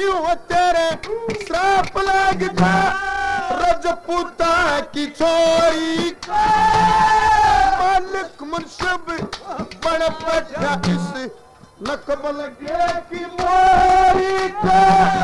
हो तेरे श्राप लग जा रजपूता की छोरी मालिक मुनसिब बड़ बैठा इस नकबल के की मोरी का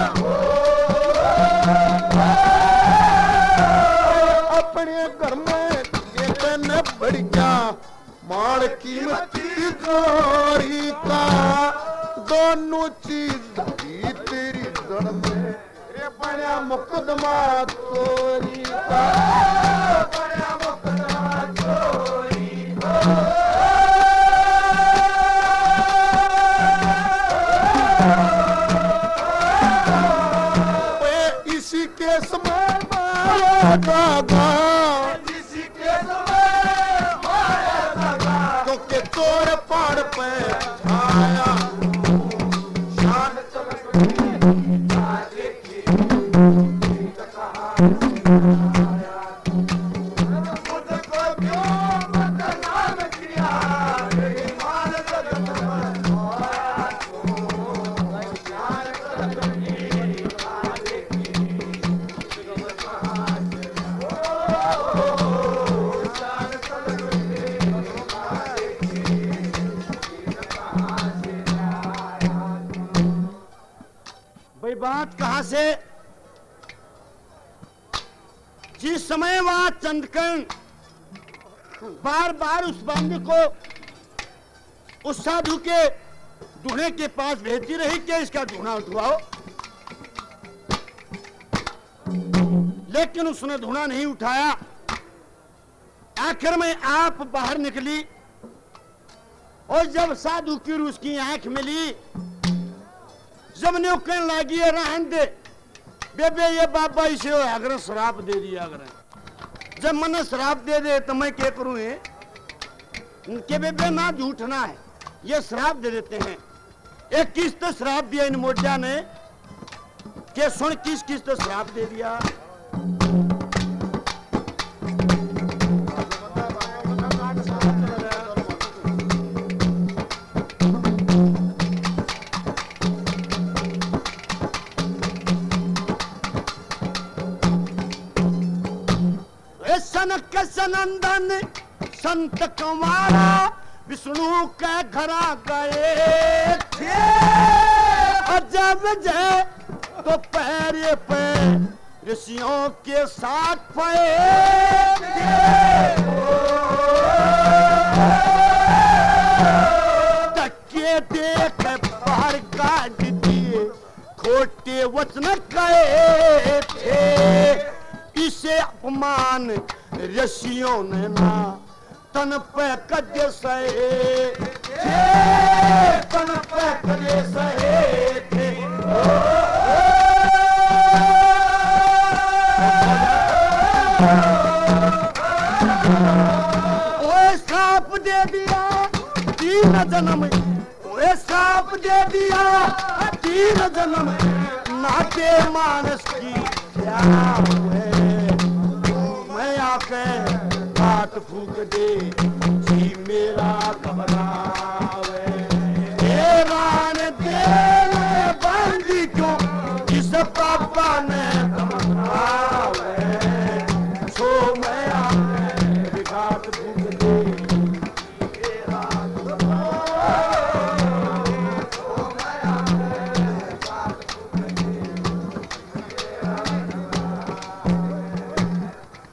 अपने घर में एक न बढ़िया माल कीमती गोरी का दोनों चीज ही तेरी जड़ में रे बड़ा मुकदमा चोरी का बड़ा मुकदमा चोरी का इसी के समय माया दादा इसी के समय माया दादा क्योंकि तोर पाड़ पे आया शान चमक आगे की मुझको क्यों बदनाम किया ईमान जगत में मोया बात कहां से? जिस समय वहां चंद्रकर्ण बार बार उस बांदी को उस साधु के दूल्हे के पास भेजती रही कि इसका धूना उठवाओ, लेकिन उसने धूना नहीं उठाया। आखिर में आप बाहर निकली और जब साधु की उसकी आंख मिली, जब ने कहने लगी रहन दे बेबे ये बाबा इसे अगर शराब दे दिया अगर जब मैंने शराब दे दे तो मैं क्या करूं है कि बेबे ना झूठना है, ये शराब दे देते हैं। एक किस्त शराब दिया इन मोटिया ने कि सुन किस किस्त शराब दे दिया। सनक सनंदन संत कुमारा विष्णु के घरा गए थे, जब जय तो पैरे पे ऋषियों के साथ पे धक्के देख बाहर काट दिए, खोटे वचन कहे थे। इसे अपमान ऋषियों ने ना तन पे कदे सहे थे, तन पे कदे सहे थे। ओए श्राप दे दिया 3 जन्म, ओए श्राप दे दिया 3 जन्म, नाते मानस की क्या हुए मैं आके बात फूक दे जी मेरा घबरावे। रान दे बंदी क्यों इस पापा ने घबरावे, सो मैं आके बात फूक दे